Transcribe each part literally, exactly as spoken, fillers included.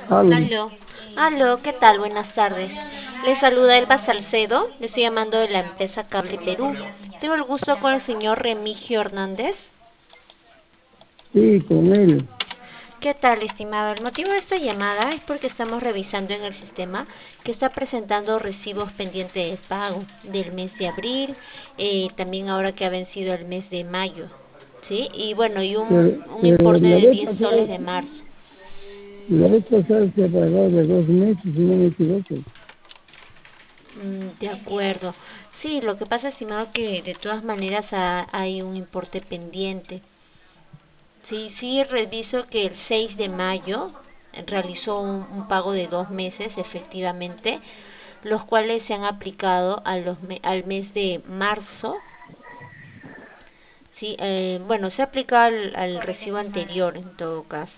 Aló, Aló, aló, ¿qué tal? Buenas tardes. Les saluda Elba Salcedo, le estoy llamando de la empresa Cable Perú. Tengo el gusto con el señor Remigio Hernández. sí, con él. ¿Qué tal, estimado? El motivo de esta llamada es porque estamos revisando en el sistema que está presentando recibos pendientes de pago del mes de abril, eh, también ahora que ha vencido el mes de mayo, ¿sí? Y bueno, y un, Pero, un pero importe la de vez diez soles pasada, de marzo. la vez pasada se pagó de dos meses, si no me equivoco. Mm, de acuerdo. Sí, lo que pasa, estimado, que de todas maneras ha- hay un importe pendiente. Sí, sí, reviso que el seis de mayo realizó un, un pago de dos meses, efectivamente, los cuales se han aplicado a los me- al mes de marzo. Sí, eh, bueno, se aplica al, al recibo anterior en todo caso.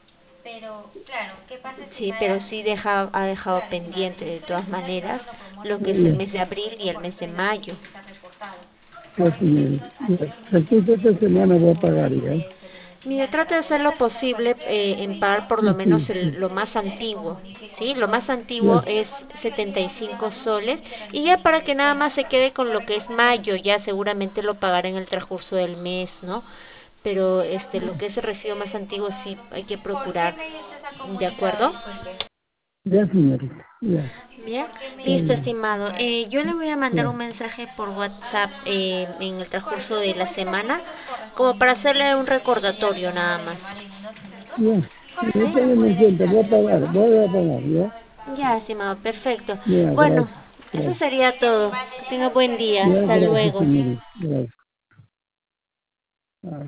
Sí, pero sí deja, ha dejado pendiente de todas maneras lo que es el Ya, mes de abril y el mes de mayo. ya, señorita. Ya. Entonces esta semana voy a pagar ya. Mire, trata de hacer lo posible eh, en pagar por lo Sí, menos sí, el- sí. lo más antiguo, ¿sí? Lo más antiguo Ya, es setenta y cinco soles y ya para que nada más se quede con lo que es mayo, ya seguramente lo pagará en el transcurso del mes, ¿no? Pero este, lo que es el recibo más antiguo sí hay que procurar, ¿de acuerdo? ya, señorita. Ya, Bien, está listo, bien. estimado. Eh, yo le voy a mandar un Ya, mensaje por WhatsApp eh, en el transcurso de la semana, como para hacerle un recordatorio nada más. ya. ¿Sí? Ya tengo en cuenta, voy a pagar, voy a pagar, ¿ya? Ya, estimado, perfecto. Ya, Bueno, gracias, eso gracias. sería todo. Que tenga buen día. Ya, Hasta gracias, luego. señorita. Gracias.